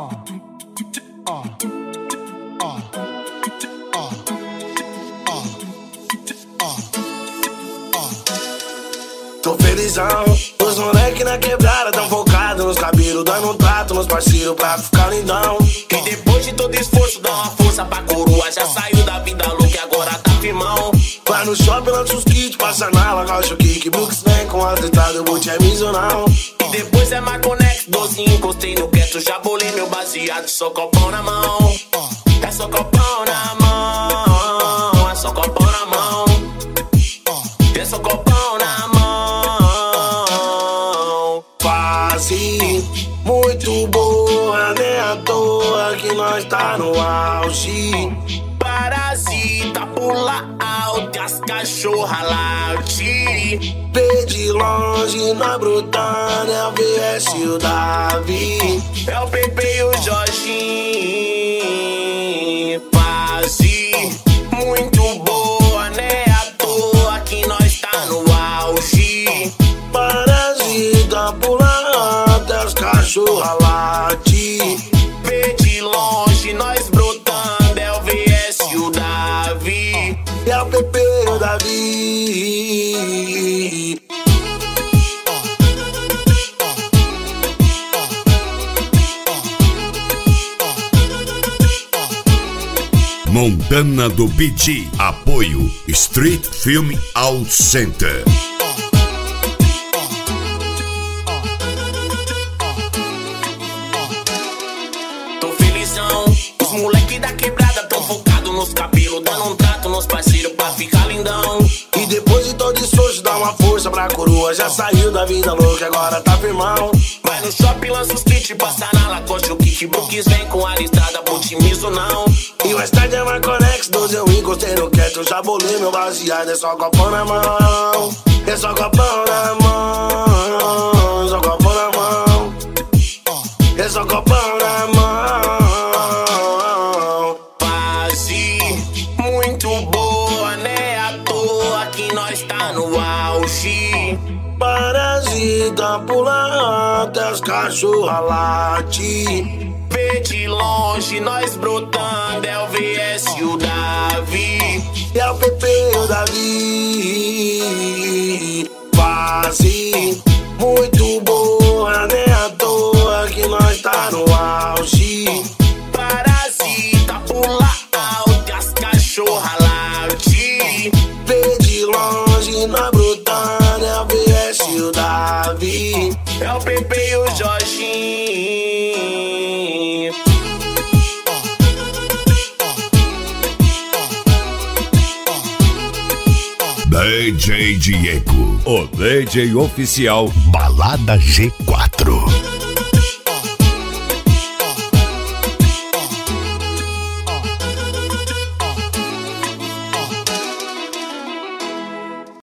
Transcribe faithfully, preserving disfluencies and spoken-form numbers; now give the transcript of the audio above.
Tô felizão, os moleque na quebrada tão focado nos cabelos, dando um trato nos parceiros pra ficar lindão. E depois de todo esforço, dá uma força pra coroa. Já saiu da vida louca e agora tá firmão. Vai no shopping, lança os kits, passa na lagocha, o kick, Brooks vem com as entradas, eu vou te emisionão. E depois é Marconex, doze, encostei no quieto, já bolei meu baseado, só copão na mão. É só copão na mão, é só copão na mão. É só copão na mão. Fase muito boa, nem à toa que nós tá no auge. Parasita, pula alto e as cachorra late. Vê de longe, nós brotando, é o V S e o Davi. É o Pepe e o Jorginho. Fase muito boa, né? À toa que nós tá no auge. Parasita, pula alto, é os cachorra late. Vê de longe, nós brotando, é o V S e o Davi. É o Pepe e o Davi. Montana do B G. Apoio Street Film Out Center. Tô felizão, os moleque da quebrada tão focado nos cabelos, dando um trato nos parceiros pra ficar lindão. E depois de todo esforço, dá uma força pra coroa. Já saiu da vida louca, agora tá firmão. Vai no shopping, lança os kits, passa na lacoste, o kick, Brooks vem com a listrada, putimizo não. E o estádio é Marconex, doze eu encostei no quieto, já bolei meu baseado, é só copão na mão. É só copão na mão, é só copão na mão. É só copão na mão. Fase muito boa, né? À toa que nós tá no auge. Parasita, pula até os cachorra late. Vê de longe, nós brotando, é o V S e o Davi. É o Pepe e o Davi. Fase muito boa, nem à toa que nós tá no auge. Parasita, pula alto e as cachorra late. Vê de longe, nós brotando, é o V S e o Davi. É o Pepe e o Jorginho. D J Diego, o D J oficial Balada G quatro.